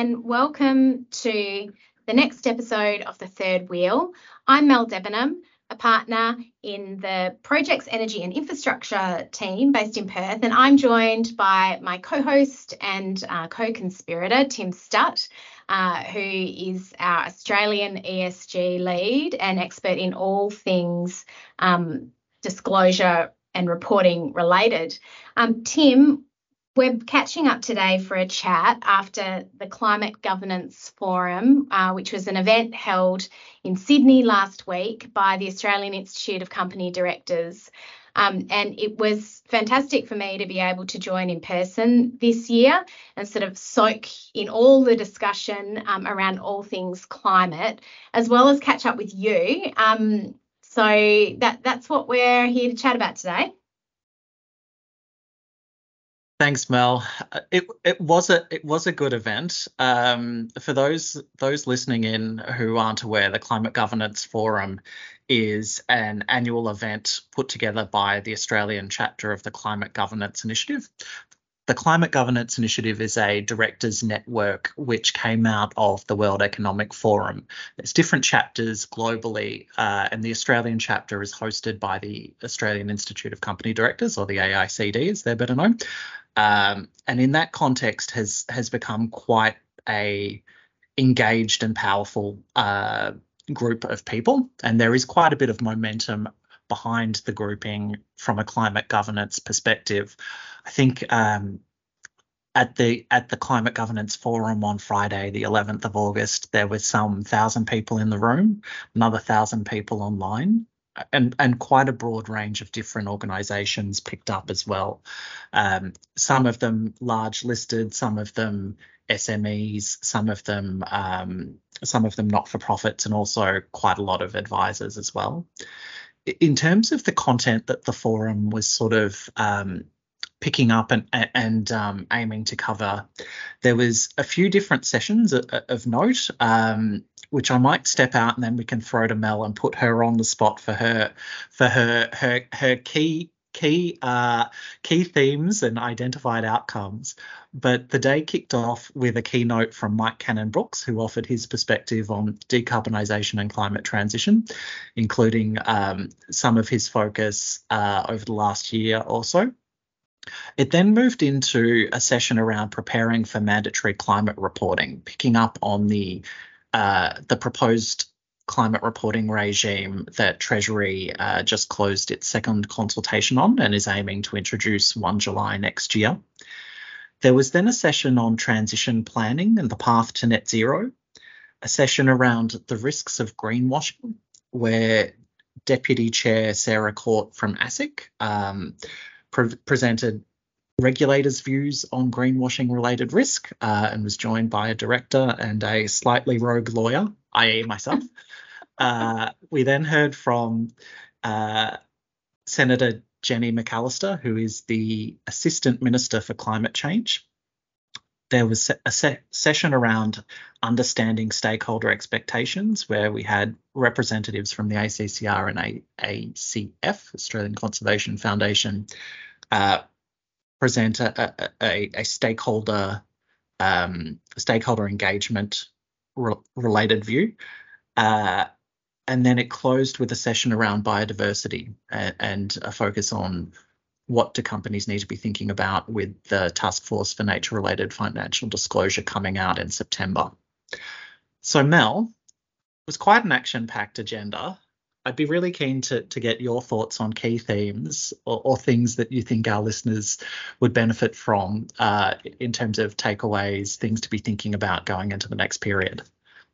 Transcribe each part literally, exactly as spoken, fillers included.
and welcome to the next episode of The Third Wheel. I'm Mel Debenham, a partner in the Projects, Energy and Infrastructure team based in Perth, and I'm joined by my co-host and uh, co-conspirator, Tim Stutt, uh, who is our Australian E S G lead and expert in all things um, disclosure and reporting related. Um, Tim, we're catching up today for a chat after the Climate Governance Forum, uh, which was an event held in Sydney last week by the Australian Institute of Company Directors. Um, and it was fantastic for me to be able to join in person this year and sort of soak in all the discussion um, around all things climate, as well as catch up with you. Um, so that that's what we're here to chat about today. Thanks, Mel. It it was a it was a good event. Um, for those those listening in who aren't aware, the Climate Governance Forum is an annual event put together by the Australian chapter of the Climate Governance Initiative. The Climate Governance Initiative is a directors network which came out of the World Economic Forum. There's different chapters globally, uh, and the Australian chapter is hosted by the Australian Institute of Company Directors, or the A I C D, as they're better known. Um, and in that context has has become quite a engaged and powerful uh, group of people, and there is quite a bit of momentum behind the grouping from a climate governance perspective. I think um, at the at the Climate Governance Forum on Friday, the eleventh of August, there were some thousand people in the room, another thousand people online, and and quite a broad range of different organisations picked up as well. Um, some of them large listed, some of them S M Es, some of them um, some of them not for profits, and also quite a lot of advisors as well. In terms of the content that the forum was sort of um, picking up and, and um, aiming to cover, there was a few different sessions of, of note, um, which I might step out and then we can throw to Mel and put her on the spot for her for her her her key key uh, key themes and identified outcomes. But the day kicked off with a keynote from Mike Cannon-Brookes, who offered his perspective on decarbonisation and climate transition, including um, some of his focus uh, over the last year or so. It then moved into a session around preparing for mandatory climate reporting, picking up on the uh, the proposed climate reporting regime that Treasury uh, just closed its second consultation on and is aiming to introduce first of July next year. There was then a session on transition planning and the path to net zero, a session around the risks of greenwashing, where Deputy Chair Sarah Court from ASIC um, pre- presented regulators' views on greenwashing related risk uh, and was joined by a director and a slightly rogue lawyer, that is myself. uh, we then heard from uh, Senator Jenny McAllister, who is the Assistant Minister for Climate Change. There was a se- session around understanding stakeholder expectations, where we had representatives from the A C C R and A- ACF, Australian Conservation Foundation, uh, present a, a, a stakeholder um, stakeholder engagement re- related view. Uh, and then it closed with a session around biodiversity and, and a focus on what do companies need to be thinking about with the Task Force for Nature-related Financial Disclosure coming out in September. So, Mel, it was quite an action-packed agenda. I'd be really keen to, to get your thoughts on key themes or, or things that you think our listeners would benefit from uh, in terms of takeaways, things to be thinking about going into the next period.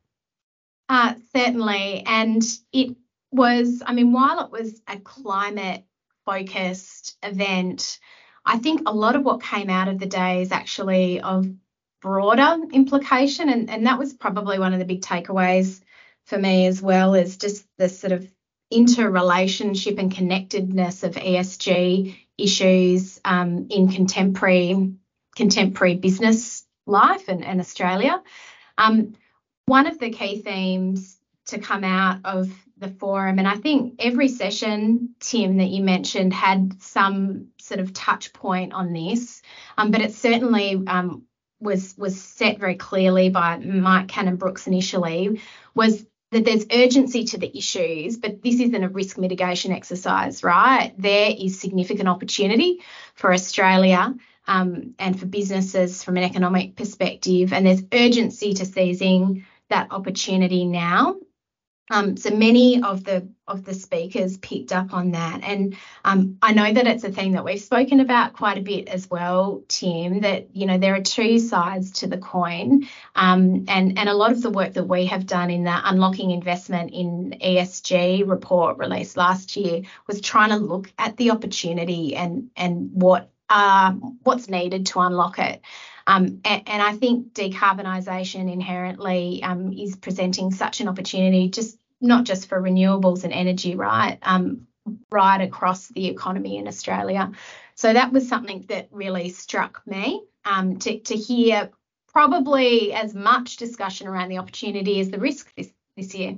Uh, certainly. And it was, I mean, while it was a climate focused event, I think a lot of what came out of the day is actually of broader implication. And, and that was probably one of the big takeaways for me as well, is just the sort of interrelationship and connectedness of E S G issues um, in contemporary contemporary business life and, and Australia. Um, One of the key themes to come out of the forum, and I think every session, Tim, that you mentioned had some sort of touch point on this, um, but it certainly um, was was set very clearly by Mike Cannon-Brookes initially was that there's urgency to the issues, but this isn't a risk mitigation exercise, right? There is significant opportunity for Australia um, and for businesses from an economic perspective, and there's urgency to seizing that opportunity now. Um, so many of the of the speakers picked up on that, and um, I know that it's a theme that we've spoken about quite a bit as well, Tim. That you know there are two sides to the coin, um, and and a lot of the work that we have done in the Unlocking Investment in E S G report released last year was trying to look at the opportunity and and what uh, what's needed to unlock it. Um, and, and I think decarbonisation inherently um, is presenting such an opportunity, just not just for renewables and energy, right, um, right across the economy in Australia. So that was something that really struck me, um, to, to hear probably as much discussion around the opportunity as the risk this, this year.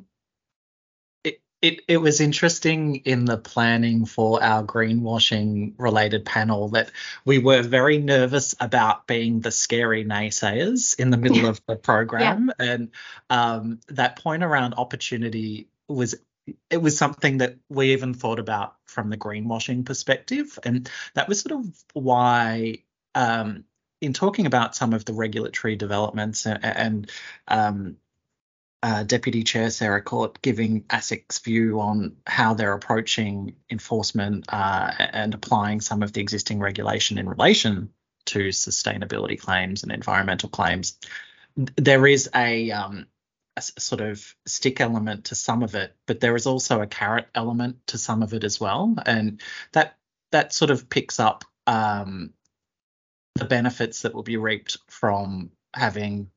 It, it was interesting in the planning for our greenwashing related panel that we were very nervous about being the scary naysayers in the middle of the program. Yeah. And um, that point around opportunity was, it was something that we even thought about from the greenwashing perspective. And that was sort of why um, in talking about some of the regulatory developments and, and um, Uh, Deputy Chair Sarah Court giving ASIC's view on how they're approaching enforcement uh, and applying some of the existing regulation in relation to sustainability claims and environmental claims. There is a, um, a sort of stick element to some of it, but there is also a carrot element to some of it as well. And that that sort of picks up um, the benefits that will be reaped from having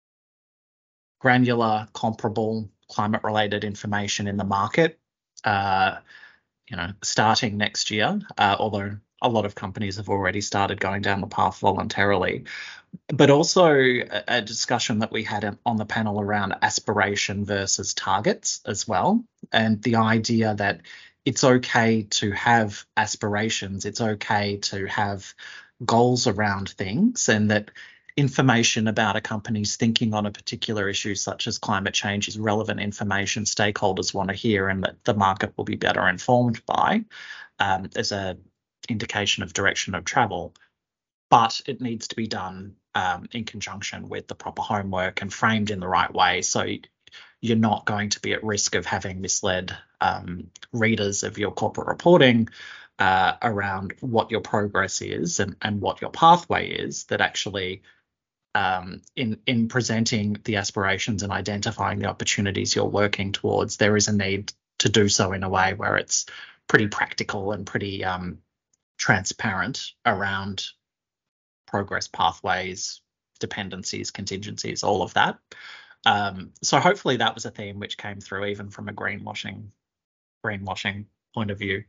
granular, comparable climate-related information in the market, uh, you know, starting next year, uh, although a lot of companies have already started going down the path voluntarily. But also a, a discussion that we had on the panel around aspiration versus targets as well, and the idea that it's okay to have aspirations, it's okay to have goals around things, and that information about a company's thinking on a particular issue such as climate change is relevant information stakeholders want to hear and that the market will be better informed by um, as a indication of direction of travel. But it needs to be done um, in conjunction with the proper homework and framed in the right way, so you're not going to be at risk of having misled um, readers of your corporate reporting uh, around what your progress is and, and what your pathway is, that actually Um, in in presenting the aspirations and identifying the opportunities you're working towards, there is a need to do so in a way where it's pretty practical and pretty um, transparent around progress pathways, dependencies, contingencies, all of that. Um, so hopefully that was a theme which came through even from a greenwashing greenwashing point of view.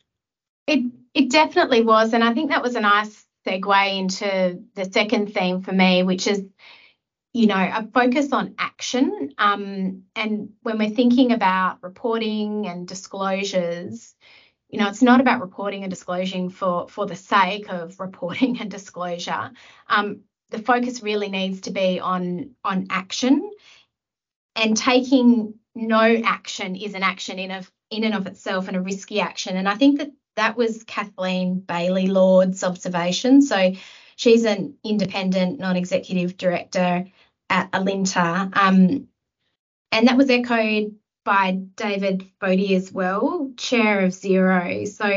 It it definitely was, and I think that was a nice segue into the second theme for me, which is, you know, a focus on action. Um, and when we're thinking about reporting and disclosures, you know, it's not about reporting and disclosing for, for the sake of reporting and disclosure. Um, the focus really needs to be on, on action, and taking no action is an action in, of, in and of itself and a risky action. And I think that That was Kathleen Bailey-Lord's observation. So she's an independent non-executive director at Alinta. Um, and that was echoed by David Fody as well, chair of Zero. So,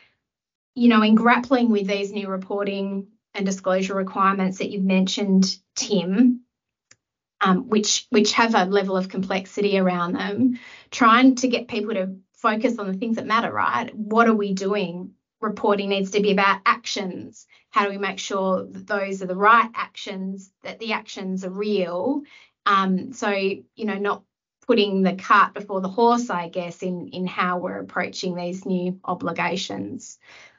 you know, in grappling with these new reporting and disclosure requirements that you've mentioned, Tim, um, which, which have a level of complexity around them, trying to get people to focus on the things that matter, right? What are we doing? Reporting needs to be about actions. How do we make sure that those are the right actions, that the actions are real? Um, so, you know, not putting the cart before the horse, I guess, in, in how we're approaching these new obligations.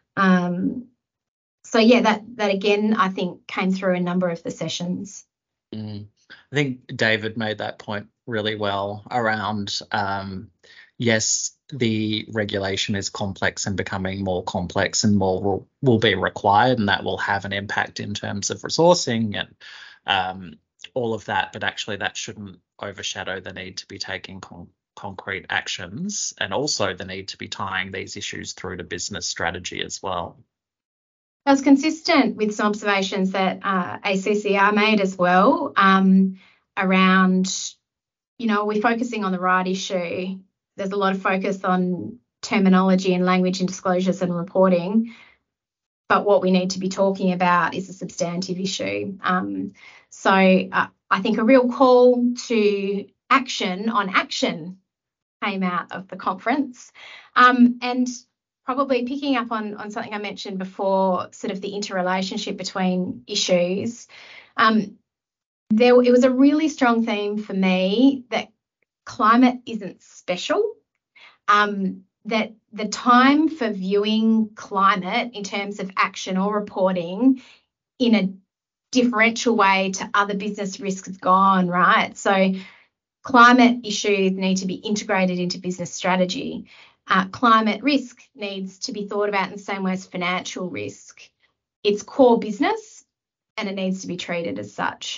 Um, so, yeah, that, that again, I think came through a number of the sessions. Mm. I think David made that point really well around um, yes, the regulation is complex and becoming more complex, and more will, will be required, and that will have an impact in terms of resourcing and um, all of that. But actually, that shouldn't overshadow the need to be taking con- concrete actions, and also the need to be tying these issues through to business strategy as well. That's consistent with some observations that uh, A C C R made as well um, around, you know, we're focusing on the right issue. There's a lot of focus on terminology and language and disclosures and reporting, but what we need to be talking about is a substantive issue. Um, so uh, I think a real call to action on action came out of the conference. Um, and probably picking up on, on something I mentioned before, sort of the interrelationship between issues, um, there it was a really strong theme for me that climate isn't special, um, that the time for viewing climate in terms of action or reporting in a differential way to other business risks is gone, right? So climate issues need to be integrated into business strategy. Uh, climate risk needs to be thought about in the same way as financial risk. It's core business and it needs to be treated as such.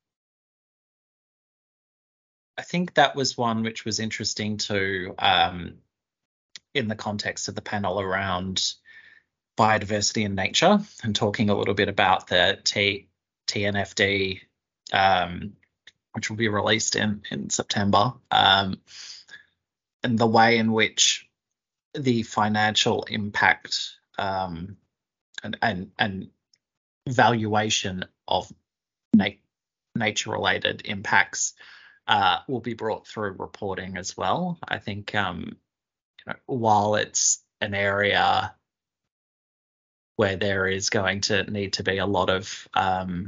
I think that was one which was interesting too, um, in the context of the panel around biodiversity and nature, and talking a little bit about the T, T N F D, um, which will be released in, in September, um, and the way in which the financial impact um, and, and, and valuation of na- nature-related impacts uh, will be brought through reporting as well. I think um, you know, while it's an area where there is going to need to be a lot of um,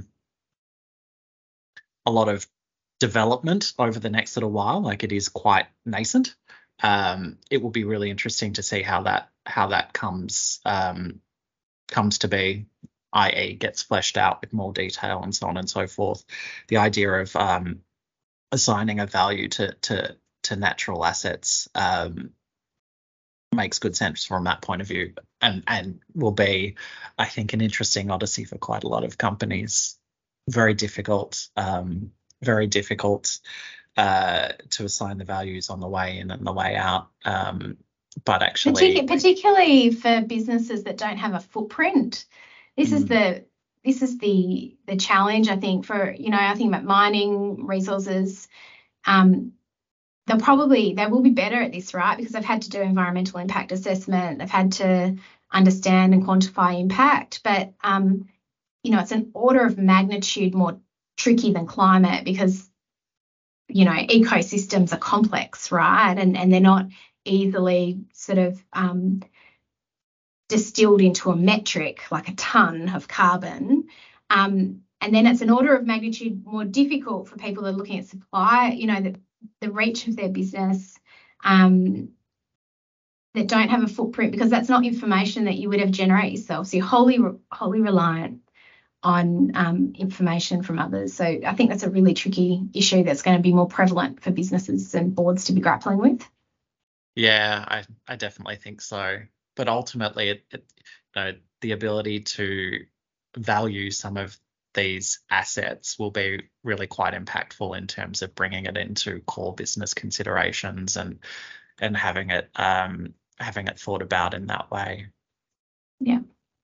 a lot of development over the next little while, like it is quite nascent. Um, it will be really interesting to see how that how that comes um, comes to be, that is, gets fleshed out with more detail and so on and so forth. The idea of um, assigning a value to to to natural assets um, makes good sense from that point of view, and and will be, I think, an interesting odyssey for quite a lot of companies. Very difficult, um, very difficult uh, to assign the values on the way in and the way out. Um, but actually, Partic- particularly for businesses that don't have a footprint, this mm. is the this is the the challenge. I think for you know I think about mining resources. Um, they'll probably they will be better at this, right? Because they've had to do environmental impact assessment, they've had to understand and quantify impact. But um, you know, it's an order of magnitude more tricky than climate because you know ecosystems are complex, right? And and they're not easily sort of um, distilled into a metric like a ton of carbon. Um, and then it's an order of magnitude more difficult for people that are looking at supply, you know, the, the reach of their business um, that don't have a footprint, because that's not information that you would have generated yourself. So you're wholly, wholly reliant on um, information from others. So I think that's a really tricky issue that's going to be more prevalent for businesses and boards to be grappling with. Yeah, I, I definitely think so. But ultimately, it, it, you know, the ability to value some of these assets will be really quite impactful in terms of bringing it into core business considerations and and having it um, having it thought about in that way. Yeah,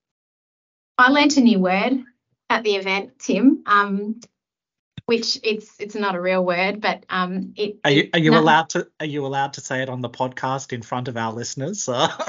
I learnt a new word at the event, Tim. Um, which it's it's not a real word, but um, it. Are you it, are you no, allowed to are you allowed to say it on the podcast in front of our listeners?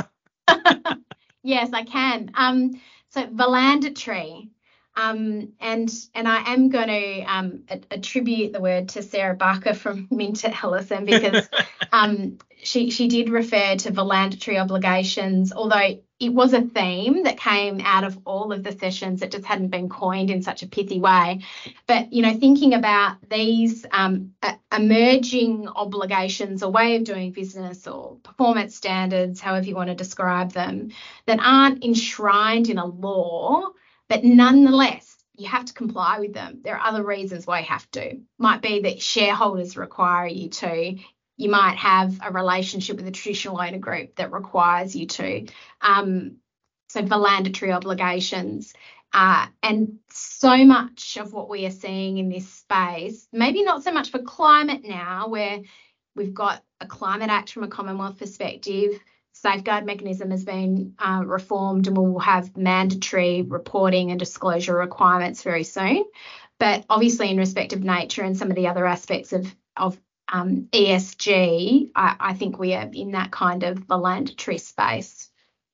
Yes, I can. Um, so Valandatory, um, and and I am going to um, attribute the word to Sarah Barker from Minter Ellison because um, she she did refer to Valandatory obligations, although it was a theme that came out of all of the sessions. It just hadn't been coined in such a pithy way. But, you know, thinking about these um, uh, emerging obligations or way of doing business or performance standards, however you want to describe them, that aren't enshrined in a law, but nonetheless, you have to comply with them. There are other reasons why you have to. Might be that shareholders require you to. you might have a relationship with a traditional owner group that requires you to. Um, so voluntary obligations. Uh, and so much of what we are seeing in this space, maybe not so much for climate now, where we've got a Climate Act from a Commonwealth perspective, safeguard mechanism has been uh, reformed, and we'll have mandatory reporting and disclosure requirements very soon. But obviously in respect of nature and some of the other aspects of, of um, E S G, I, I think we are in that kind of voluntary space.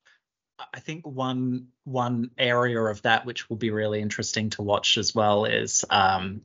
I think one one area of that which will be really interesting to watch as well is um,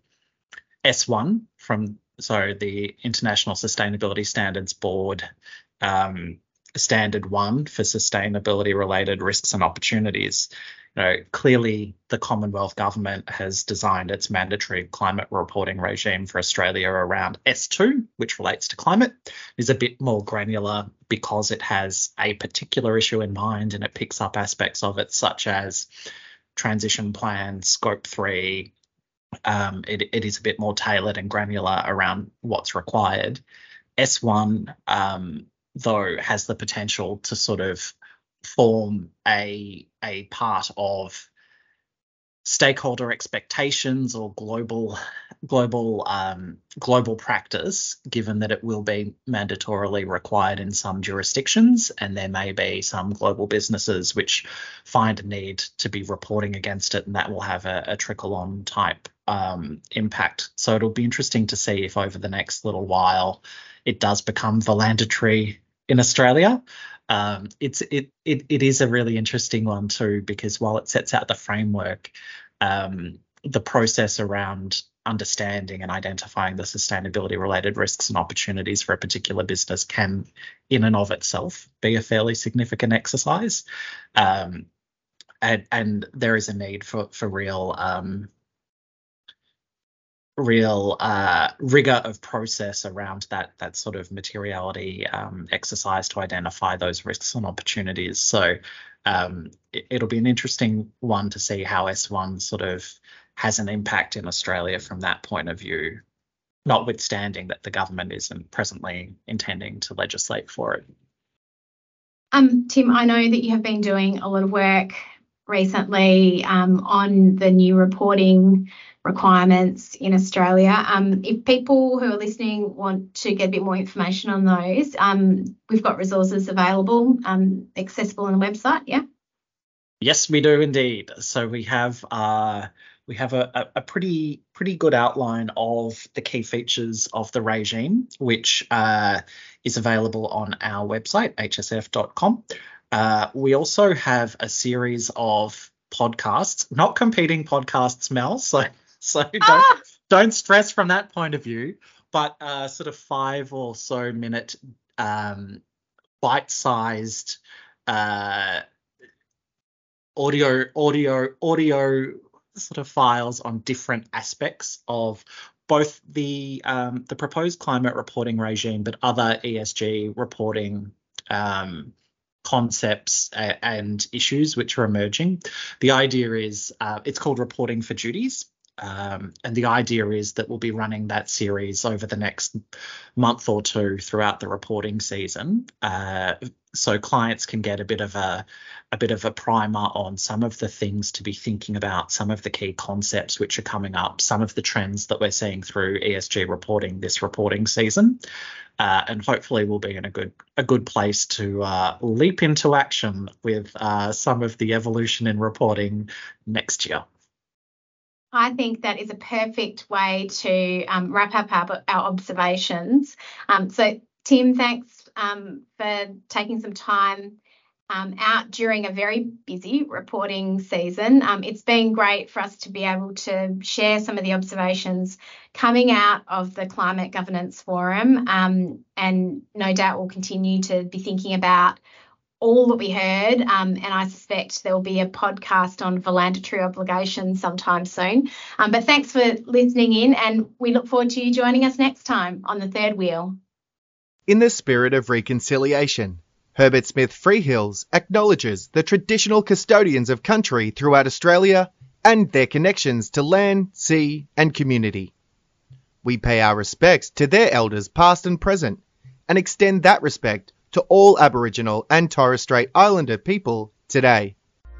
S one from so the International Sustainability Standards Board, um, Standard One for sustainability related risks and opportunities. You know, clearly the Commonwealth Government has designed its mandatory climate reporting regime for Australia around S two, which relates to climate. Is a bit more granular because it has a particular issue in mind, and it picks up aspects of it such as transition plans, scope three. Um, it, it is a bit more tailored and granular around what's required. S one, um, though, has the potential to sort of form a a part of stakeholder expectations or global global um, global practice, given that it will be mandatorily required in some jurisdictions, and there may be some global businesses which find a need to be reporting against it, and that will have a, a trickle-on type um, impact. So it'll be interesting to see if over the next little while it does become voluntary in Australia. Um, it's it, it it is a really interesting one too, because while it sets out the framework, um, the process around understanding and identifying the sustainability related risks and opportunities for a particular business can in and of itself be a fairly significant exercise. Um, and, and there is a need for, for real um, real uh, rigor of process around that that sort of materiality um, exercise to identify those risks and opportunities. So um, it, it'll be an interesting one to see how S one sort of has an impact in Australia from that point of view, notwithstanding that the government isn't presently intending to legislate for it. Um, Tim, I know that you have been doing a lot of work recently um, on the new reporting requirements in Australia. Um, if people who are listening want to get a bit more information on those, um, we've got resources available, um, accessible on the website, yeah? Yes, we do indeed. So we have uh, we have a, a pretty pretty good outline of the key features of the regime, which uh, is available on our website, h s f dot com. Uh, we also have a series of podcasts, not competing podcasts, Mel, so so don't ah! don't stress from that point of view, but uh, sort of five or so minute um, bite-sized uh, audio audio audio sort of files on different aspects of both the um, the proposed climate reporting regime, but other E S G reporting um, concepts a, and issues which are emerging. The idea is uh, it's called Reporting for Duties. Um, and the idea is that we'll be running that series over the next month or two throughout the reporting season, uh, so clients can get a bit of a a bit of a primer on some of the things to be thinking about, some of the key concepts which are coming up, some of the trends that we're seeing through E S G reporting this reporting season, uh, and hopefully we'll be in a good a good place to uh, leap into action with uh, some of the evolution in reporting next year. I think that is a perfect way to um, wrap up our, our observations. Um, so, Tim, thanks um, for taking some time um, out during a very busy reporting season. Um, it's been great for us to be able to share some of the observations coming out of the Climate Governance Forum, um, and no doubt we'll continue to be thinking about all that we heard, um, and I suspect there will be a podcast on voluntary obligations sometime soon. Um, but thanks for listening in, and we look forward to you joining us next time on The Third Wheel. In the spirit of reconciliation, Herbert Smith Freehills acknowledges the traditional custodians of country throughout Australia and their connections to land, sea and community. We pay our respects to their elders past and present, and extend that respect to all Aboriginal and Torres Strait Islander people today.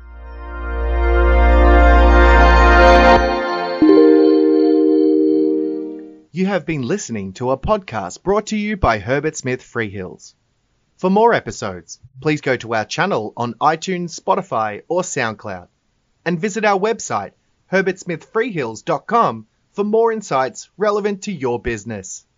You have been listening to a podcast brought to you by Herbert Smith Freehills. For more episodes, please go to our channel on iTunes, Spotify, or SoundCloud, and visit our website, herbert smith freehills dot com, for more insights relevant to your business.